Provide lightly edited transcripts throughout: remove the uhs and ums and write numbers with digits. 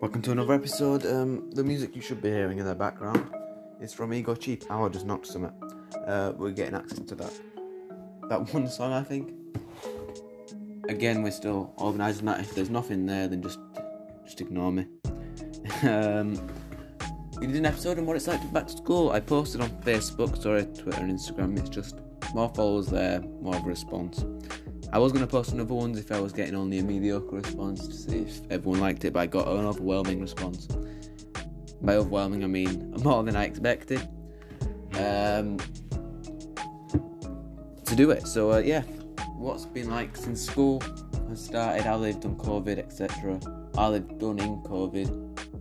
Welcome to another episode. The music you should be hearing in the background is from Ego Cheap. I just knocked some. We're getting access to that one song, I think. Again, we're still organising that. If there's nothing there, then just ignore me. We did an episode on what it's like to be back to school. I posted on Facebook, Twitter and Instagram. It's just more followers there, more of a response. I was going to post another ones if I was getting only a mediocre response to see if everyone liked it, but I got an overwhelming response. By overwhelming, I mean more than I expected to do it. So, what's been like since school has started, how they've done COVID, etc. How they've done in COVID.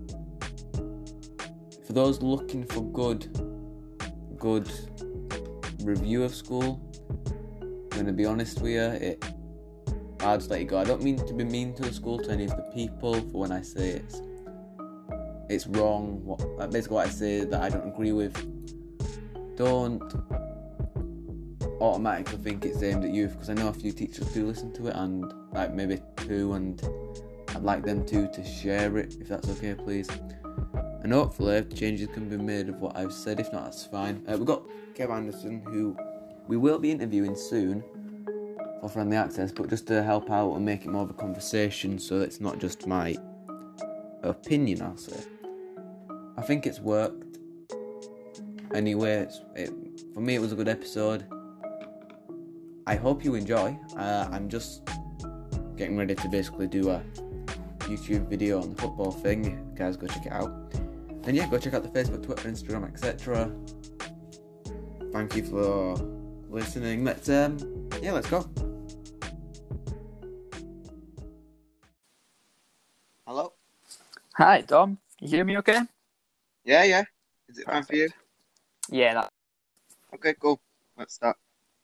For those looking for good review of school, I'm going to be honest with you, I'll just let you go. I don't mean to be mean to the school, to any of the people, for when I say it's wrong. Basically what I say that I don't agree with, don't automatically think it's aimed at you, because I know a few teachers do listen to it, and like maybe two, and I'd like them to share it, if that's okay, please. And hopefully changes can be made of what I've said. If not, that's fine. We've got Kev Anderson, who we will be interviewing soon for Friendly Access, but just to help out and make it more of a conversation, so that it's not just my opinion, I'll say. I think it's worked. Anyway, for me it was a good episode. I hope you enjoy. I'm just getting ready to basically do a YouTube video on the football thing. You guys go check it out. And yeah, go check out the Facebook, Twitter, Instagram, etc. Thank you for listening. Let's go. Hello? Hi, Dom. You hear me okay? Yeah. Is it Perfect. fine for you? Yeah. Okay, cool. Let's start.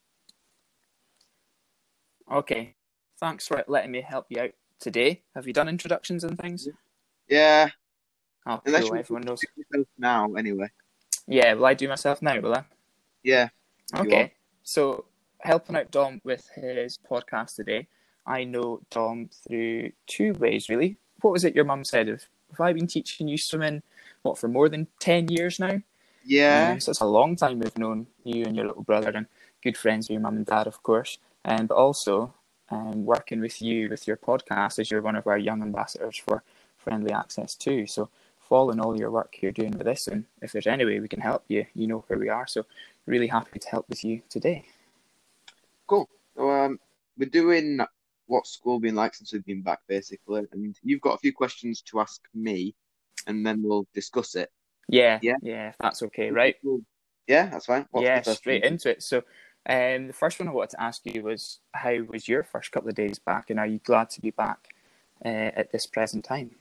Okay. Thanks for letting me help you out today. Have you done introductions and things? Yeah. Oh, Unless cool. you Everyone knows. do yourself now, anyway. Yeah, will I do myself now, will I? Yeah. Okay. So, helping out Dom with his podcast today, I know Dom through two ways, really. What was it your mum said? Have I been teaching you swimming, for more than 10 years now? Yeah. So it's a long time we've known you and your little brother, and good friends with your mum and dad, of course. But also working with you with your podcast, as you're one of our young ambassadors for Friendly Access too. So following all your work you're doing with this, and if there's any way we can help you, you know where we are. So really happy to help with you today. Cool. So we're doing what's school been like since we've been back, basically, and you've got a few questions to ask me, and then we'll discuss it. Yeah, if that's okay, right? Yeah, that's fine. What's the first straight one? into it. So the first one I wanted to ask you was, how was your first couple of days back, and are you glad to be back at this present time?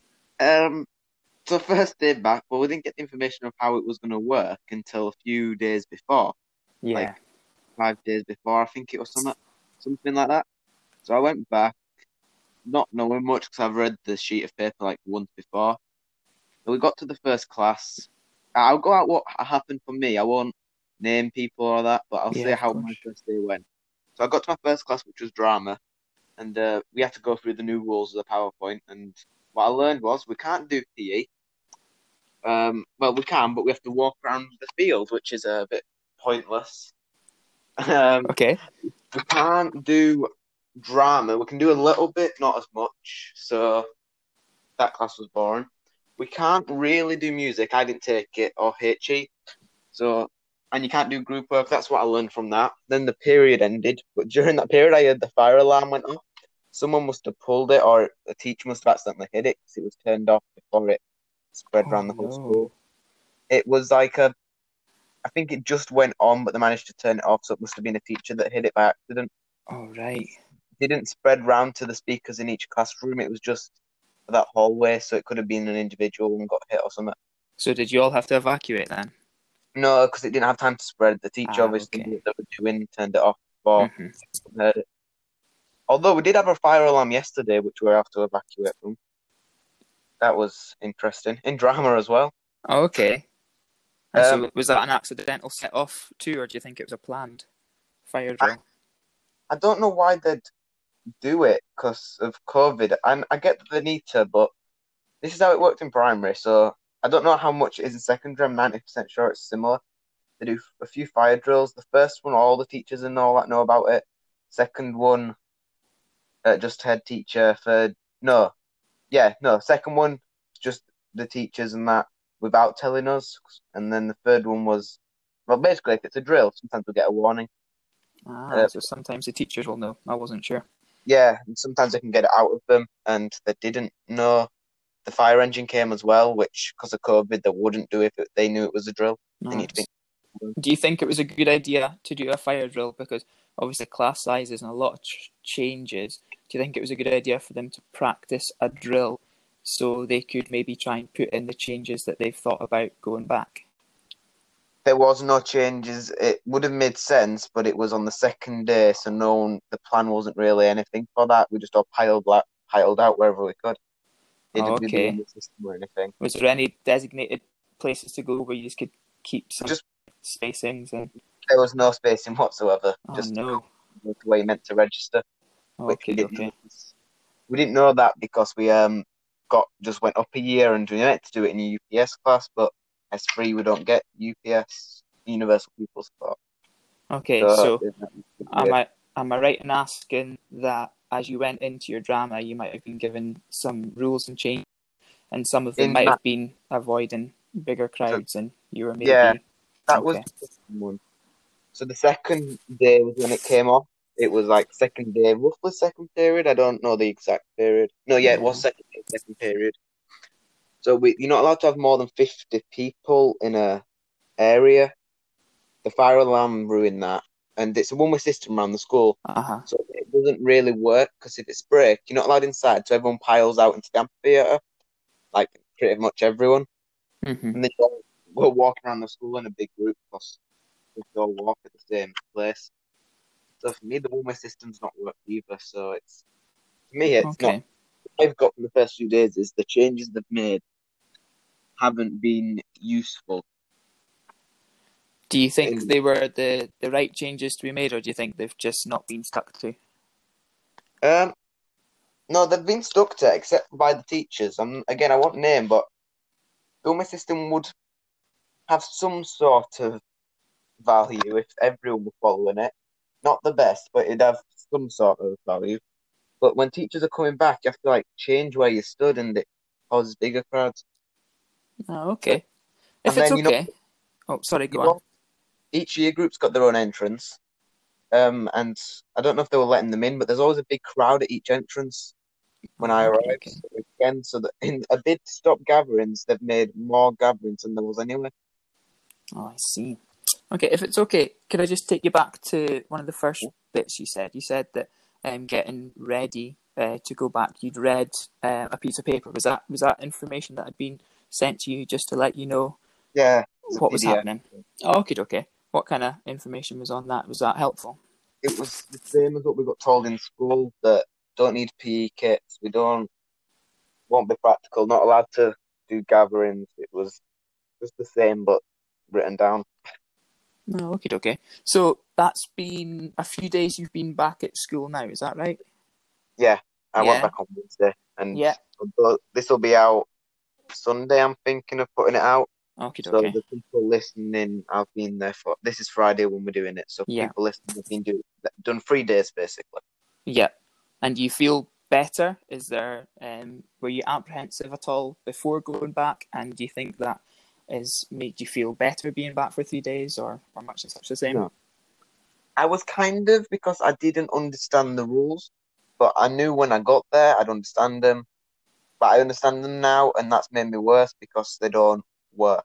So first day back, well, we didn't get the information of how it was going to work until a few days before. Yeah. Like 5 days before, I think it was something like that. So I went back, not knowing much, because I've read the sheet of paper like once before. So we got to the first class. I'll go out what happened for me. I won't name people or that, but I'll say how my first day went. So I got to my first class, which was drama, and we had to go through the new rules of the PowerPoint. And what I learned was we can't do PE. Well, we can, but we have to walk around the field, which is a bit pointless. Okay. We can't do drama. We can do a little bit, not as much. So that class was boring. We can't really do music. I didn't take it, or HE. So, and you can't do group work. That's what I learned from that. Then the period ended, but during that period, I heard the fire alarm went off. Someone must have pulled it, or the teacher must have accidentally hit it, because it was turned off before it spread around the whole school. It was like I think it just went on, but they managed to turn it off, so it must have been a teacher that hit it by accident. Oh, right. It didn't spread round to the speakers in each classroom. It was just that hallway, so it could have been an individual and got hit or something. So did you all have to evacuate then? No, because it didn't have time to spread. The teacher obviously knew what they were doing, turned it off before heard it. Although we did have a fire alarm yesterday, which we have to evacuate from. That was interesting. In drama as well. Oh, okay. And so was that an accidental set off too, or do you think it was a planned fire drill? I don't know why they'd do it because of COVID. I get that they need to, but this is how it worked in primary. So I don't know how much it is in secondary. I'm 90% sure it's similar. They do a few fire drills. The first one, all the teachers and all that know about it. Second one, just head teacher. Third, no, yeah, no. Second one, just the teachers and that without telling us. And then the third one was, well, basically, if it's a drill, sometimes we get a warning. So sometimes the teachers will know. I wasn't sure. Yeah, and sometimes I can get it out of them, and they didn't know the fire engine came as well, which because of COVID they wouldn't do if they knew it was a drill. And you'd think, Do you think it was a good idea to do a fire drill because obviously class sizes and a lot of changes? Do you think it was a good idea for them to practice a drill so they could maybe try and put in the changes that they've thought about going back? there was no changes. It would have made sense, but it was on the second day, so the plan wasn't really anything for that. We just all piled out wherever we could. Didn't do the Okay. wonder system or anything. Was there any designated places to go where you just could keep some Just spacings? And there was no spacing whatsoever. oh Just no. the way you meant to register, which we Okay, didn't okay. notice. We didn't know that because we just went up a year and we meant to do it in a UPS class, but S3 we don't get UPS Universal Pupil Support. Okay, So so am I right in asking that as you went into your drama, you might have been given some rules and changes, and some of them in might that, have been avoiding bigger so, crowds, and you were yeah, maybe that was okay. the second one. So the second day was when it came off. It was like second day, roughly second period. I don't know the exact period. No, yeah, it was Yeah. second period. So you're not allowed to have more than 50 people in a area. The fire alarm ruined that, and it's a one-way system around the school, Uh-huh. so it doesn't really work because if it's break, you're not allowed inside, so everyone piles out into the amphitheater, like pretty much everyone, Mm-hmm. and then you all go walking around the school in a big group because we all walk at the same place. So for me, the one-way system's not worked either. So for me, it's not. Okay. What I've got from the first few days is the changes they've made haven't been useful. Do you think In they were the right changes to be made, or do you think they've just not been stuck to? um, no, they've been stuck to it, except by the teachers. Again, I won't name, but the one-way system would have some sort of value if everyone were following it. Not the best, but it'd have some sort of value. But when teachers are coming back, you have to like change where you stood, and it causes bigger crowds. Oh, okay. If And it's then okay. Oh, sorry, you go on. know, each year group's got their own entrance. And I don't know if they were letting them in, but there's always a big crowd at each entrance when I Oh, okay, arrived. okay. So again, so that in a bid to stop gatherings, they've made more gatherings than there was anyway. Oh, I see. Okay, if it's okay, could I just take you back to one of the first bits you said? You said that getting ready to go back, you'd read a piece of paper. Was that information that had been sent to you just to let you know Yeah, it's a what was PDF. happening? Oh, okay, okay. What kind of information was on that? Was that helpful? It was the same as what we got told in school that don't need PE kits. We don't won't be practical. Not allowed to do gatherings. It was just the same, but written down. No, okay, okay. So that's been a few days you've been back at school now, is that right? Yeah, I went Yeah, back on Wednesday, and yeah. this will be out Sunday. I'm thinking of putting it out. Okay, So okay. the people listening, I've been there for. This is Friday when we're doing it. So Yeah, people listening have done 3 days basically. yeah. And do you feel better? Were you apprehensive at all before going back? And do you think that has made you feel better being back for 3 days, or much as such the same? No, I was kind of because I didn't understand the rules, but I knew when I got there I'd understand them. But I understand them now, and that's made me worse because they don't work.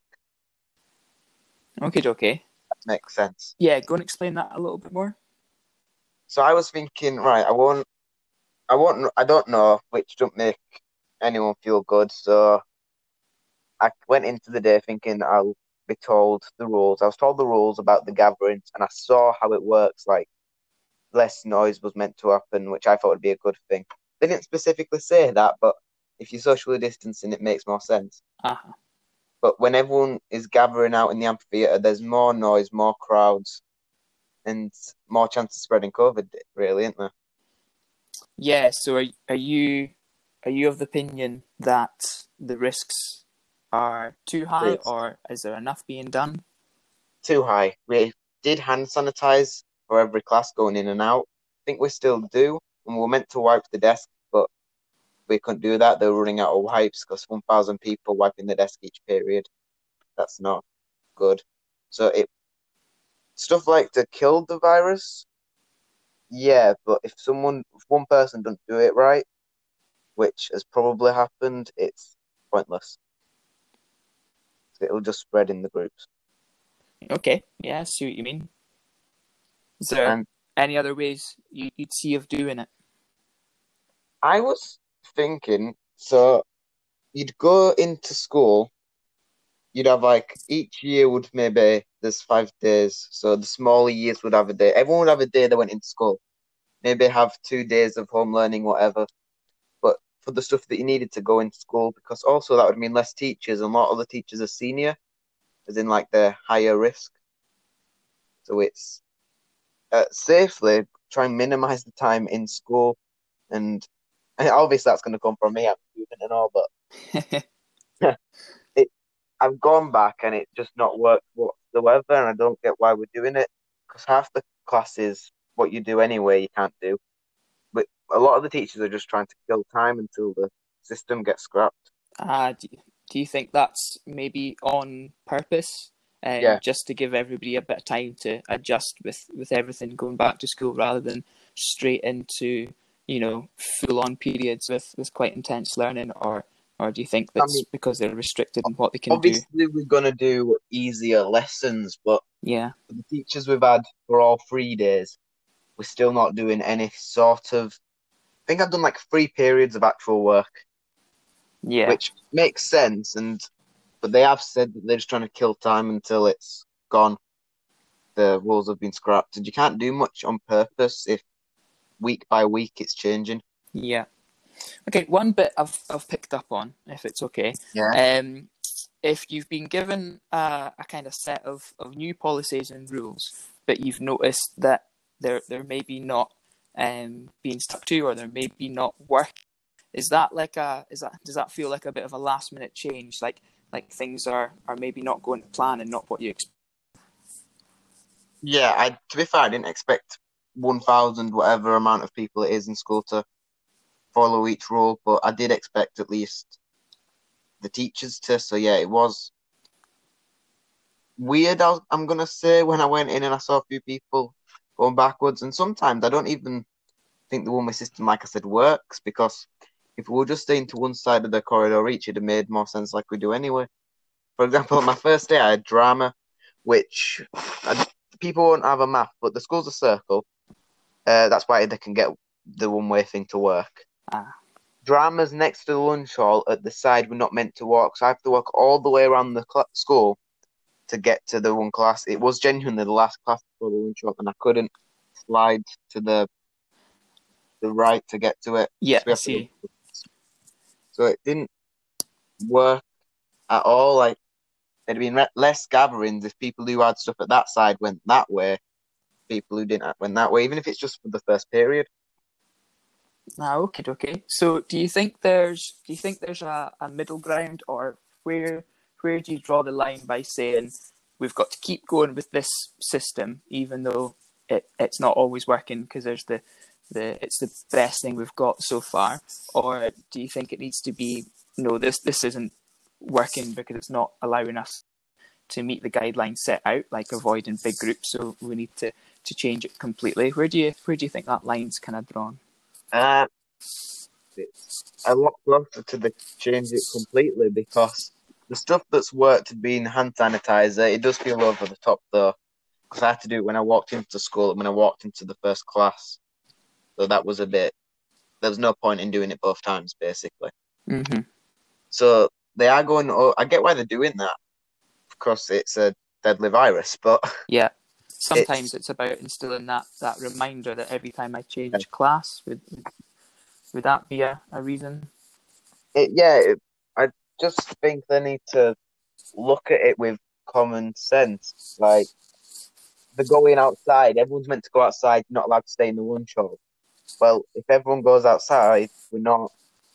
Okay, okay. That makes sense. Yeah, go and explain that a little bit more. So I was thinking, right, I don't know, which don't make anyone feel good. So I went into the day thinking I'll be told the rules. I was told the rules about the gatherings, and I saw how it works. Like less noise was meant to happen, which I thought would be a good thing. They didn't specifically say that, but if you're socially distancing, it makes more sense. Uh-huh. But when everyone is gathering out in the amphitheater, there's more noise, more crowds, and more chance of spreading COVID. Really, isn't there? Yeah, so are you of the opinion that the risks are too high, It's or is there enough being done? too high. We did hand sanitize for every class going in and out. I think we still do, and we're meant to wipe the desk, but we couldn't do that. They were running out of wipes because 1,000 people wiping the desk each period. That's not good. So stuff like to kill the virus, yeah, but if one person doesn't do it right, which has probably happened, it's pointless. It'll just spread in the groups. Okay, yeah, I see what you mean. Is there And any other ways you'd see of doing it? I was thinking, so you'd go into school, you'd have like each year would maybe there's 5 days, so the smaller years would have a day. Everyone would have a day they went into school. Maybe have 2 days of home learning, whatever. But for the stuff that you needed to go into school, because also that would mean less teachers, and a lot of the teachers are senior, as in like they're higher risk. So it's safely try and minimize the time in school, and obviously that's going to come from me. I'm a student and all, but I've gone back and it's just not worked whatsoever, and I don't get why we're doing it because half the classes, what you do anyway, you can't do. But a lot of the teachers are just trying to kill time until the system gets scrapped. Do you think that's maybe on purpose, Yeah. just to give everybody a bit of time to adjust with everything going back to school rather than straight into, full-on periods with quite intense learning, or do you think that's because they're restricted in what they can do? Obviously, we're going to do easier lessons, but Yeah, for the teachers we've had for all 3 days, we're still not doing any sort of. I think I've done like 3 periods of actual work, yeah, which makes sense, but they have said that they're just trying to kill time until it's gone. The rules have been scrapped, and you can't do much on purpose if week by week it's changing. yeah. Okay, one bit I've picked up on, if it's okay. Yeah. If you've been given a kind of set of new policies and rules, but you've noticed that they're maybe not being stuck to, or they're maybe not working, does that feel like a bit of a last minute change? Like things are maybe not going to plan and not what you expect? Yeah, to be fair, I didn't expect 1,000 whatever amount of people it is in school to follow each rule, but I did expect at least the teachers to. So yeah, it was weird. I'm gonna say when I went in and I saw a few people going backwards, and sometimes I don't even think the one-way system, like I said, works because if we were just staying to one side of the corridor each, it'd have made more sense like we do anyway. For example, on my first day, I had drama, which people won't have a map, but the school's a circle. That's why they can get the one-way thing to work. Drama's next to the lunch hall at the side we're not meant to walk, so I have to walk all the way around the school to get to the one class. It was genuinely the last class before the lunch hall, and I couldn't slide to the right to get to it. Yeah, I see. So it didn't work at all. Like there'd been less gatherings if people who had stuff at that side went that way. People who didn't went that way, even if it's just for the first period. Okay. So do you think there's a middle ground, or where do you draw the line by saying we've got to keep going with this system even though it's not always working because there's it's the best thing we've got so far, or do you think it needs to be no, this isn't working because it's not allowing us to meet the guidelines set out, like avoiding big groups, so we need to change it completely? Where do you think that line's kind of drawn? It's a lot closer to the change it completely because the stuff that's worked being hand sanitizer, it does feel over the top though, because I had to do it when I walked into school and when I walked into the first class. So that was there was no point in doing it both times, basically. Mm-hmm. So they are going, I get why they're doing that, because it's a deadly virus, but... Yeah, sometimes it's about instilling that reminder that every time I change class, would that be a reason? I just think they need to look at it with common sense. Like, they're going outside, everyone's meant to go outside, not allowed to stay in the lunch hall. Well, if everyone goes outside, we're not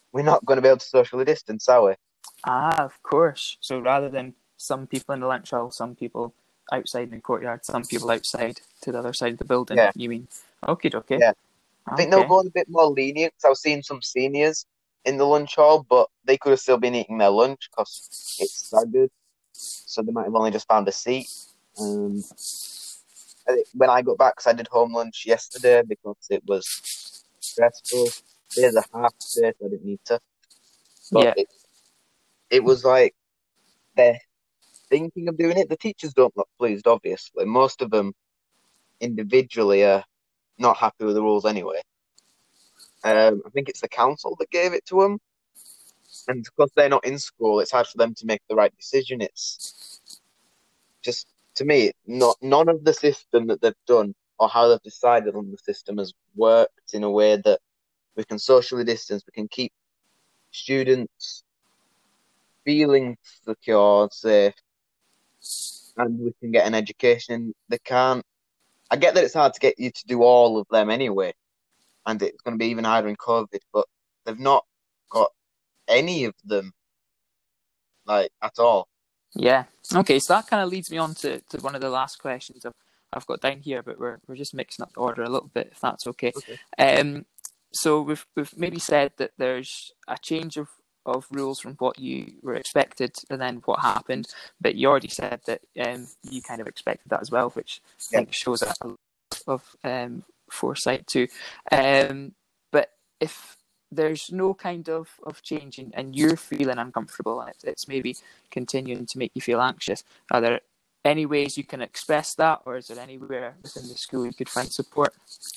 we're not going to be able to socially distance, are we? Ah, of course. So rather than some people in the lunch hall, some people outside in the courtyard, some people outside to the other side of the building, Yeah, you mean? Okay, okay. yeah. I think they'll Okay. go a bit more lenient because I was seeing some seniors in the lunch hall, but they could have still been eating their lunch because it's staggered. So they might have only just found a seat. Um, when I got back, 'cause I did home lunch yesterday because it was stressful. There's a half day, so I didn't need to. But Yeah. it was like they're thinking of doing it. The teachers don't look pleased, obviously. Most of them individually are not happy with the rules anyway. I think it's the council that gave it to them. And because they're not in school, it's hard for them to make the right decision. It's just, to me, none of the system that they've done or how they've decided on the system has worked in a way that we can socially distance, we can keep students feeling secure, safe, and we can get an education. They can't. I get that it's hard to get you to do all of them anyway, and it's going to be even harder in COVID, but they've not got any of them like at all. Yeah. Okay, so that kind of leads me on to one of the last questions I've got down here, but we're just mixing up the order a little bit, if that's okay. Okay. So we've maybe said that there's a change of rules from what you were expected and then what happened, but you already said that you kind of expected that as well, which I Yeah. think shows a lot of foresight too. But if there's no kind of change and you're feeling uncomfortable and it's maybe continuing to make you feel anxious, are there any ways you can express that, or is there anywhere within the school you could find support?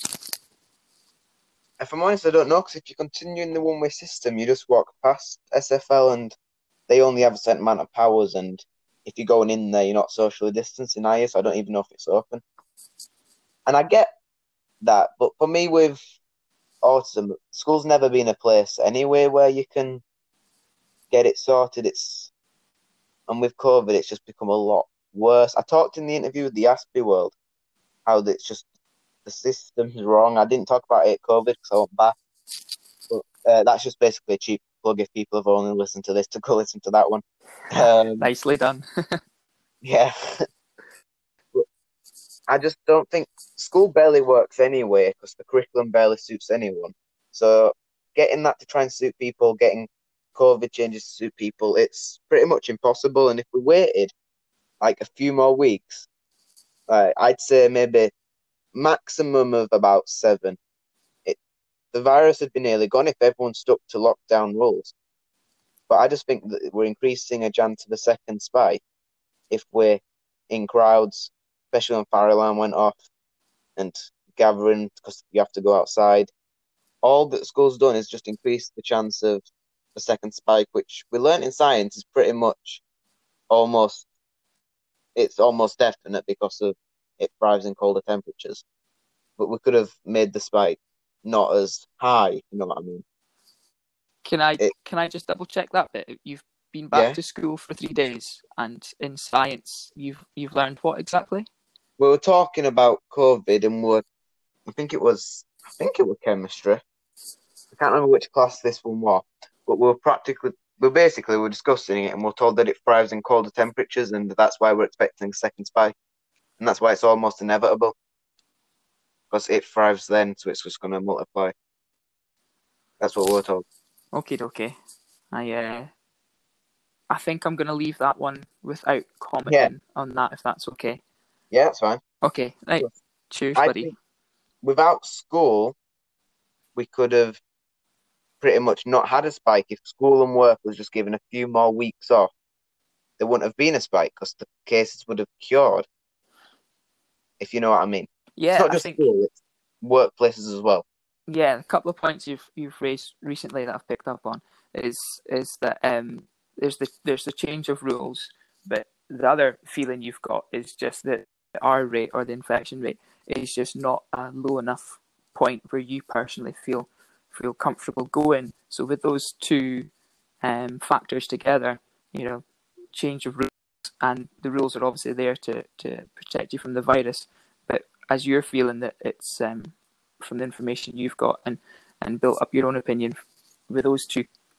If I'm honest, I don't know, because if you continue in the one-way system, you just walk past SFL and they only have a certain amount of powers, and if you're going in there, you're not socially distancing, are you? So I don't even know if it's open. And I get that, but for me with autism, school's never been a place anyway where you can get it sorted. And with COVID, it's just become a lot worse. I talked in the interview with the Aspie World how it's just the system's wrong. I didn't talk about it at COVID because I went back. But that's just basically a cheap plug if people have only listened to this to go listen to that one. Nicely done. Yeah. But I just don't think school barely works anyway because the curriculum barely suits anyone. So getting that to try and suit people, getting COVID changes to suit people, it's pretty much impossible. And if we waited like a few more weeks, I'd say maybe maximum of about 7. The virus would be nearly gone if everyone stuck to lockdown rules. But I just think that we're increasing a chance of a second spike if we're in crowds, especially when fire alarm went off and gathering because you have to go outside. All that school's done is just increase the chance of a second spike, which we learned in science is pretty much almost definite because of it thrives in colder temperatures. But we could have made the spike not as high, you know what I mean? Can I just double check that bit? You've been back Yeah. to school for 3 days, and in science, you've learned what exactly? We were talking about COVID, and I think it was chemistry. I can't remember which class this one was, but we were discussing it, and we're told that it thrives in colder temperatures, and that's why we're expecting a second spike, and that's why it's almost inevitable because it thrives then, so it's just going to multiply. That's what we're told. Okay. I think I'm going to leave that one without commenting Yeah. on that, if that's okay. Yeah, that's fine. Okay, right. Cheers, I buddy. think without school, we could have pretty much not had a spike. If school and work was just given a few more weeks off, there wouldn't have been a spike because the cases would have cured, if you know what I mean. Yeah, It's not I just think school, it's workplaces as well. yeah, a couple of points you've raised recently that I've picked up on is that there's the change of rules, but the other feeling you've got is just that the R rate or the infection rate is just not a low enough point where you personally feel comfortable going. So with those two factors together, change of rules, and the rules are obviously there to protect you from the virus, but as you're feeling that it's from the information you've got and built up your own opinion with those two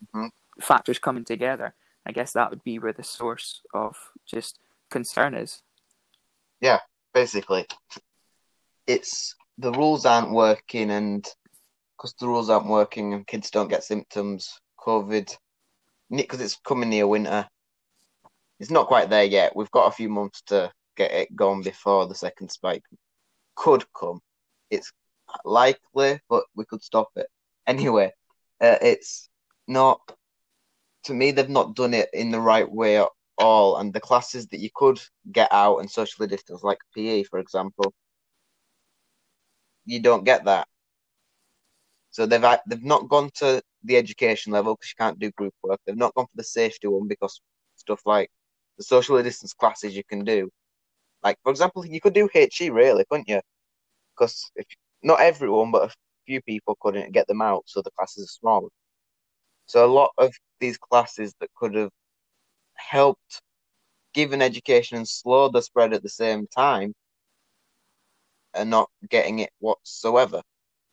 Mhm. factors coming together, I guess that would be where the source of just concern is. Yeah, basically, it's the rules aren't working, and because the rules aren't working and kids don't get symptoms, COVID, because it's coming near winter. It's not quite there yet. We've got a few months to get it gone before the second spike could come. It's likely, but we could stop it. Anyway, it's not, to me, they've not done it in the right way at all. And the classes that you could get out and socially distance, like PE, for example, you don't get that. So they've not gone to the education level because you can't do group work. They've not gone for the safety one because stuff like the socially distance classes you can do. Like, for example, you could do HE really, couldn't you? Because if not everyone, but a few people couldn't get them out, so the classes are smaller. So a lot of these classes that could have helped give an education and slow the spread at the same time are not getting it whatsoever.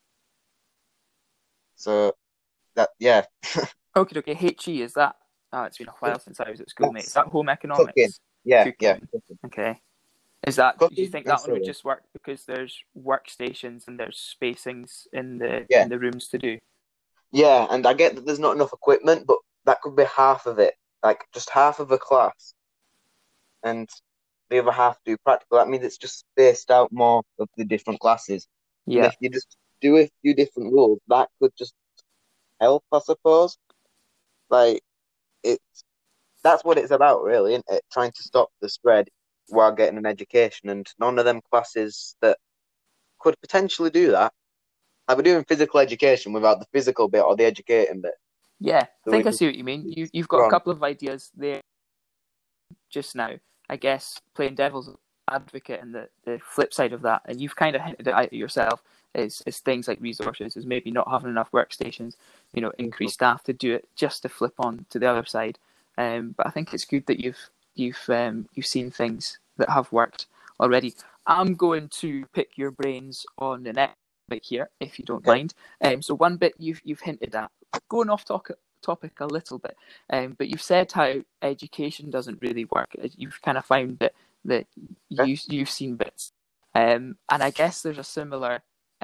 So that, yeah, Okay. HE, is that? Oh, it's been a while since I was at school, mate. Is that home cooking. economics? Yeah, Cooking. cooking. Okay. Is that? Do you Cooking think and that one would sewing. just work because there's workstations and there's spacings in Yeah. the rooms to do? Yeah, and I get that there's not enough equipment, but that could be half of it, like just half of a class, and the other half do practical. That means it's just spaced out more of the different classes. And Yeah. if you just do a few different rules, that could just help, I suppose. Like that's what it's about, really, isn't it? Trying to stop the spread while getting an education, and none of them classes that could potentially do that. Like we're doing physical education without the physical bit or the educating bit. Yeah, I So think I see what you mean. You've got a couple of ideas there just now. I guess playing devil's advocate and the flip side of that, and you've kind of hinted at it yourself, is things like resources, is maybe not having enough workstations, increased staff to do it, just to flip on to the other side. But I think it's good that you've seen things that have worked already. I'm going to pick your brains on the next bit here, if you don't mind. So one bit you've hinted at, going off topic a little bit, but you've said how education doesn't really work. You've kind of found that you've seen bits, and I guess there's a similar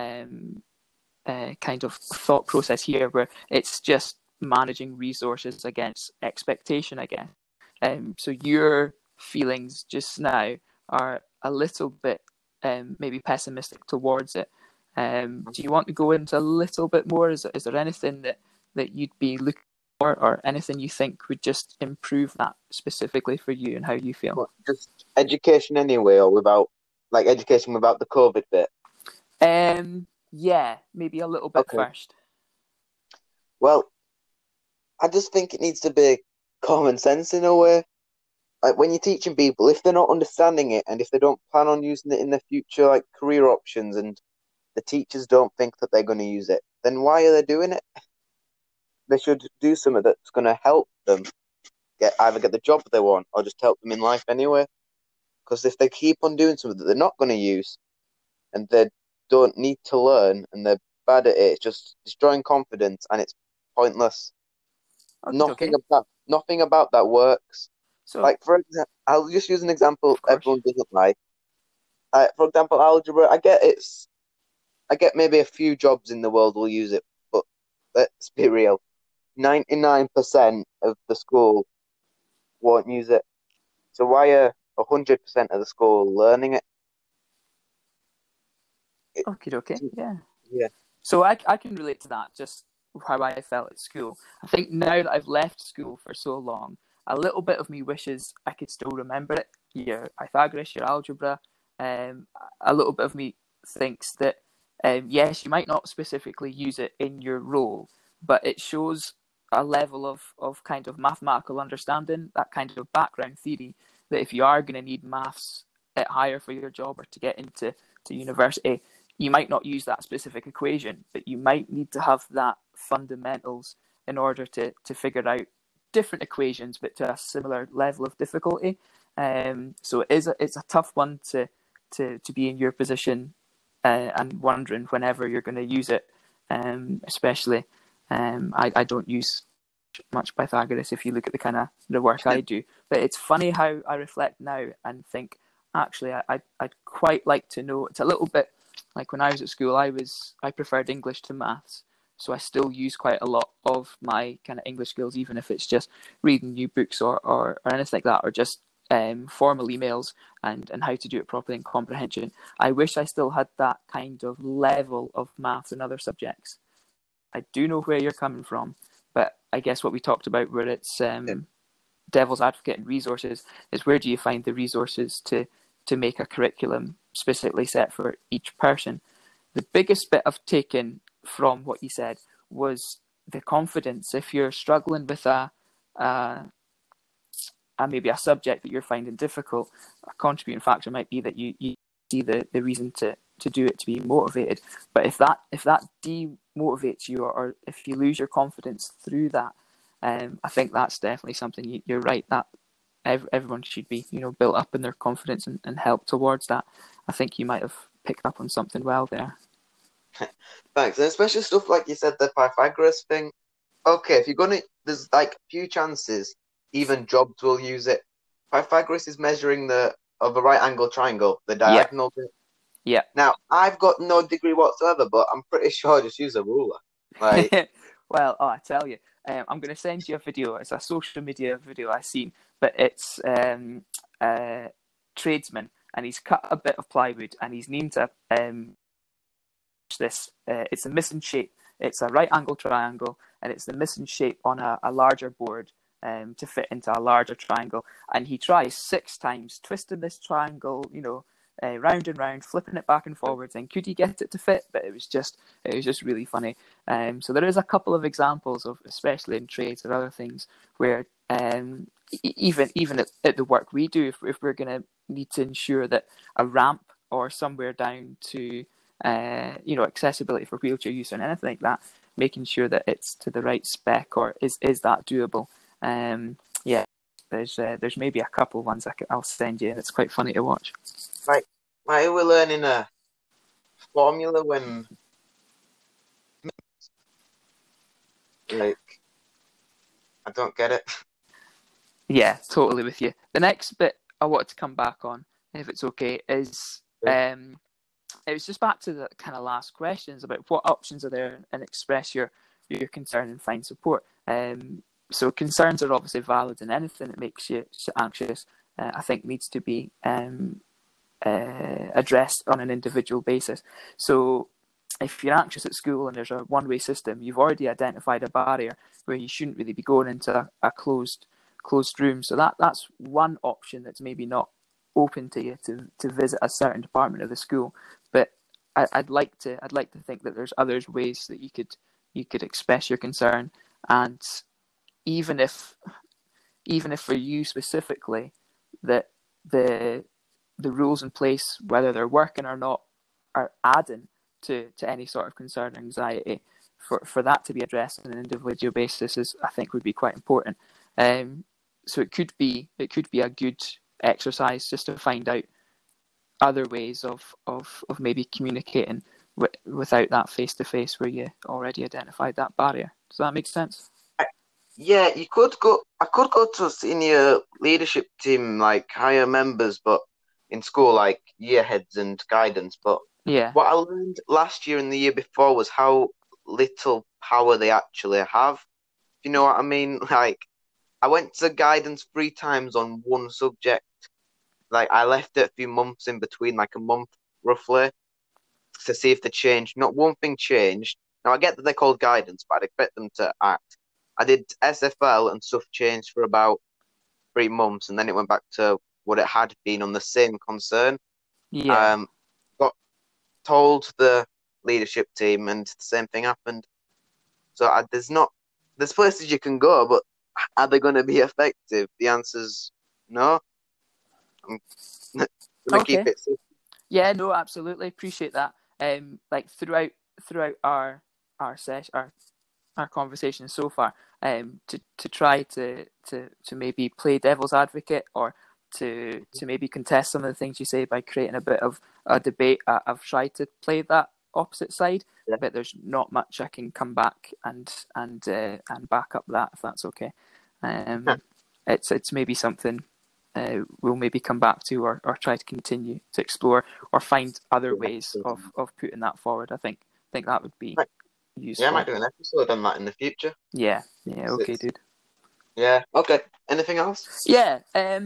kind of thought process here where it's just managing resources against expectation, I guess. So your feelings just now are a little bit maybe pessimistic towards it. Do you want to go into a little bit more? Is there anything that you'd be looking for, or anything you think would just improve that specifically for you and how you feel? What, just education anyway, or without, like education without the COVID bit? Yeah, maybe a little bit first. Well, I just think it needs to be common sense in a way. Like when you're teaching people, if they're not understanding it and if they don't plan on using it in the future, like career options, and the teachers don't think that they're going to use it, then why are they doing it? They should do something that's going to help them either get the job they want or just help them in life anyway. Because if they keep on doing something that they're not going to use and they don't need to learn and they're bad at it, it's just destroying confidence and it's pointless. Okay. Nothing about that works. So, like for example, I'll just use an example everyone doesn't like. For example, algebra. I get maybe a few jobs in the world will use it, but let's be real. 99% of the school won't use it. So why are 100% of the school learning it? Okay, yeah. Yeah. So I can relate to that, just how I felt at school. I think now that I've left school for so long, a little bit of me wishes I could still remember it. Your Pythagoras, your algebra. A little bit of me thinks that, yes, you might not specifically use it in your role, but it shows a level of kind of mathematical understanding, that kind of background theory, that if you are going to need maths at higher for your job or to get into university, you might not use that specific equation, but you might need to have that fundamentals in order to figure out different equations, but to a similar level of difficulty. So it's a tough one to be in your position and wondering whenever you're going to use it, especially. I don't use much Pythagoras if you look at the kind of the work I do. But it's funny how I reflect now and think, actually, I'd quite like to know. It's a little bit like when I was at school, I preferred English to maths. So I still use quite a lot of my kind of English skills, even if it's just reading new books or anything like that, or just formal emails and how to do it properly in comprehension. I wish I still had that kind of level of maths and other subjects. I do know where you're coming from, but I guess what we talked about, where it's devil's advocate and resources, is where do you find the resources to make a curriculum specifically set for each person? The biggest bit I've taken from what you said was the confidence. If you're struggling with maybe a subject that you're finding difficult, a contributing factor might be that you see the reason to do it, to be motivated. But if that demotivates you, or if you lose your confidence through that, I think that's definitely something you're right, that everyone should be, built up in their confidence and help towards that. I think you might have picked up on something well there. Thanks, and especially stuff like you said, the Pythagoras thing. Okay, if you're gonna, there's like few chances, even jobs will use it. Pythagoras is measuring of a right angle triangle, the diagonal bit. Yeah. Now, I've got no degree whatsoever, but I'm pretty sure I just use a ruler. Like, well, I tell you, I'm going to send you a video. It's a social media video I've seen, but it's a tradesman, and he's cut a bit of plywood, and he's named this. It's a missing shape. It's a right angle triangle, and it's the missing shape on a larger board to fit into a larger triangle. And he tries 6 times twisting this triangle, round and round, flipping it back and forwards, and could he get it to fit? But it was just really funny. So there is a couple of examples of, especially in trades or other things, where even at the work we do, if we're going to need to ensure that a ramp or somewhere down to accessibility for wheelchair use and anything like that, making sure that it's to the right spec, or is that doable? There's maybe a couple ones I'll send you, and it's quite funny to watch. Like we're learning a formula when, like, I don't get it. Yeah, totally with you. The next bit I wanted to come back on, if it's okay, is it was just back to the kind of last questions about what options are there, and express your concern and find support. So concerns are obviously valid, and anything that makes you anxious, I think, needs to be addressed on an individual basis. So if you're anxious at school and there's a one-way system, you've already identified a barrier where you shouldn't really be going into a closed room. So that's one option that's maybe not open to you to visit a certain department of the school. But I'd like to think that there's other ways that you could express your concern, and even if for you specifically, that the rules in place, whether they're working or not, are adding to any sort of concern or anxiety, for that to be addressed on an individual basis, I think would be quite important. So it could be a good exercise just to find out other ways of maybe communicating without that face-to-face, where you already identified that barrier. Does that make sense? Yeah, I could go to a senior leadership team, like higher members, but in school, like year heads and guidance. But yeah, what I learned last year and the year before was how little power they actually have. You know what I mean? Like, I went to guidance 3 times on one subject. Like, I left it a few months in between, like a month roughly, to see if they changed. Not one thing changed. Now, I get that they're called guidance, but I'd expect them to act. I did SFL and stuff changed for about 3 months, and then it went back to what it had been on the same concern. Yeah. Got told the leadership team, and the same thing happened. So there's places you can go, but are they going to be effective? The answer's no. I'm going to keep it simple. Yeah, no, absolutely. Appreciate that. Like throughout our session, our conversation so far, to try to maybe play devil's advocate, or to maybe contest some of the things you say by creating a bit of a debate. I've tried to play that opposite side, Yeah. but there's not much I can come back and back up that, if that's okay. It's maybe something we'll maybe come back to or try to continue to explore or find other ways of putting that forward. I think that would be useful. Yeah, I might do an episode on that in the future. Yeah, okay, dude. Yeah, okay. Anything else? Yeah,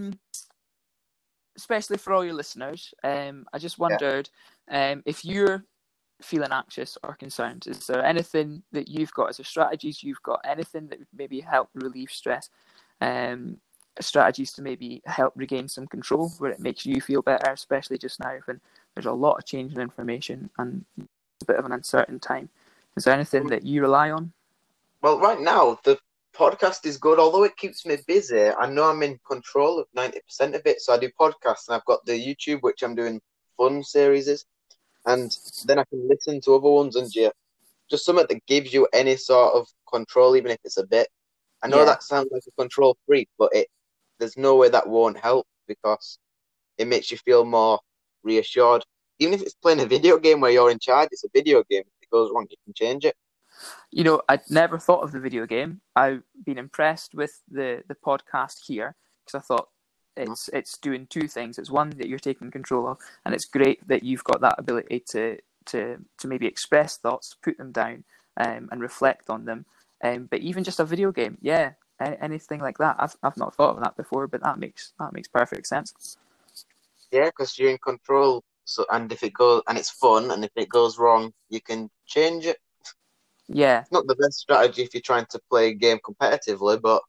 especially for all your listeners, I just wondered if you're feeling anxious or concerned, is there anything that you've got, is there strategies you've got, anything that would maybe help relieve stress, strategies to maybe help regain some control where it makes you feel better, especially just now when there's a lot of change in information and a bit of an uncertain time? Is there anything that you rely on? Well, right now, the podcast is good, although it keeps me busy. I know I'm in control of 90% of it, so I do podcasts, and I've got the YouTube, which I'm doing fun series, and then I can listen to other ones, and just something that gives you any sort of control, even if it's a bit. I know that sounds like a control freak, but there's no way that won't help, because it makes you feel more reassured. Even if it's playing a video game where you're in charge, it's a video game. If it goes wrong, you can change it. You know, I'd never thought of the video game. I've been impressed with the podcast here, because I thought it's doing two things. It's one, that you're taking control of, and it's great that you've got that ability to maybe express thoughts, put them down, and reflect on them. But even just a video game, anything like that. I've not thought of that before, but that makes perfect sense. Yeah, because you're in control. So, and if it goes, and it's fun, and if it goes wrong, you can change it. Yeah. It's not the best strategy if you're trying to play a game competitively, but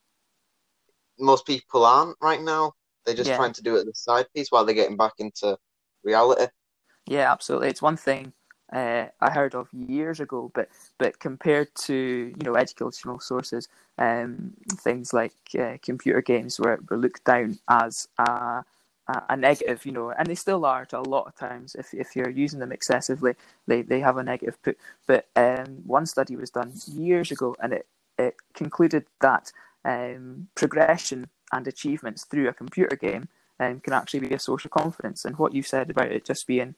most people aren't right now. They're just trying to do it as a side piece while they're getting back into reality. Yeah, absolutely. It's one thing I heard of years ago, but compared to educational sources, things like computer games were looked down as a negative, and they still are to a lot of times. If you're using them excessively, they have a negative put. But one study was done years ago, and it concluded that progression and achievements through a computer game can actually be a source of confidence. And what you said about it just being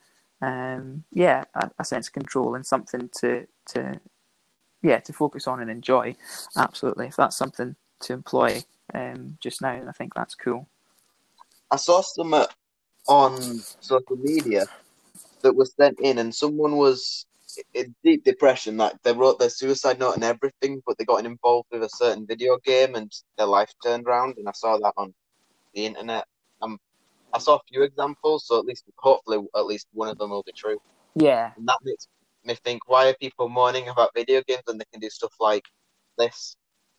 a sense of control and something to focus on and enjoy. Absolutely. If that's something to employ just now, I think that's cool. I saw some on social media that was sent in, and someone was in deep depression. Like, they wrote their suicide note and everything, but they got involved with a certain video game and their life turned around. And I saw that on the internet. I saw a few examples, so hopefully at least one of them will be true. Yeah. And that makes me think, why are people mourning about video games when they can do stuff like this?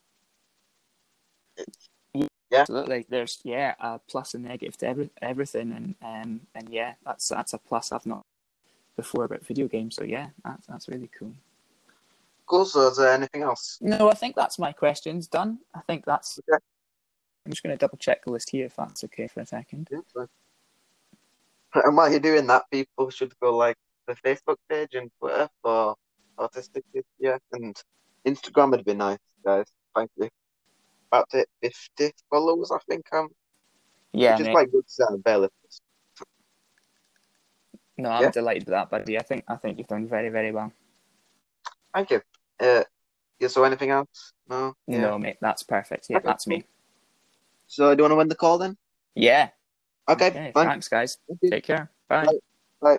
Yeah, absolutely. There's a plus and negative to everything, and that's a plus I've not before about video games. So that's really cool. Cool. So is there anything else? No, I think that's my questions done. I think that's. Okay. I'm just going to double check the list here if that's okay for a second. Yeah, fine. And while you're doing that, people should go like the Facebook page and Twitter for Autistic Kids, and Instagram would be nice, guys. Thank you. About to hit 50 followers, I think. Which is quite good to barely. No, I'm delighted with that, buddy. I think you've done very, very well. Thank you. So anything else? No? No, mate, that's perfect. Yeah, that's me. So do you want to end the call then? Yeah. Okay, fine. Thanks, guys. Take care. Bye. Bye.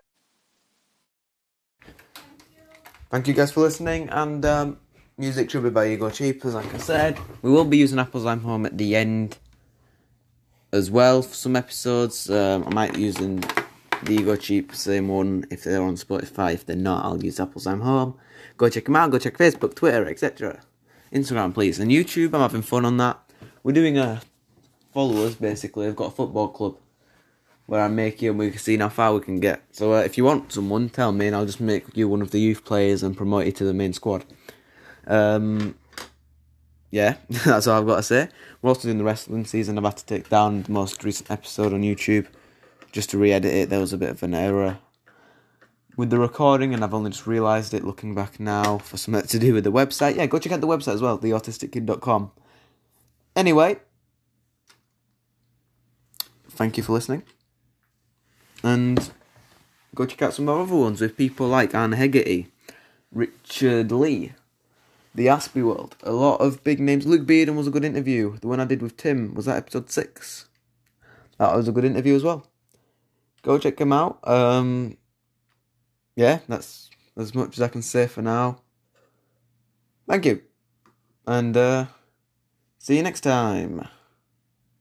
Thank you guys for listening, and music should be by Ego Cheapers, like I said. We will be using Apple's I'm Home at the end as well for some episodes. I might be using the Ego Cheap, same one, if they're on Spotify. If they're not, I'll use Apple's I'm Home. Go check them out, go check Facebook, Twitter, etc. Instagram, please. And YouTube, I'm having fun on that. We're doing a followers, basically. I've got a football club where I'm making, and we can see how far we can get. So if you want someone, tell me, and I'll just make you one of the youth players and promote you to the main squad. That's all I've got to say. We're also doing the wrestling season. I've had to take down the most recent episode on YouTube just to re-edit it. There was a bit of an error with the recording, and I've only just realised it looking back now for something to do with the website. Yeah, go check out the website as well, theautistickid.com. Anyway, thank you for listening, and go check out some of our other ones with people like Anne Hegarty, Richard Lee, The Aspie World. A lot of big names. Luke Bearden was a good interview. The one I did with Tim, was that episode 6? That was a good interview as well. Go check them out. Yeah, that's as much as I can say for now. Thank you. And see you next time.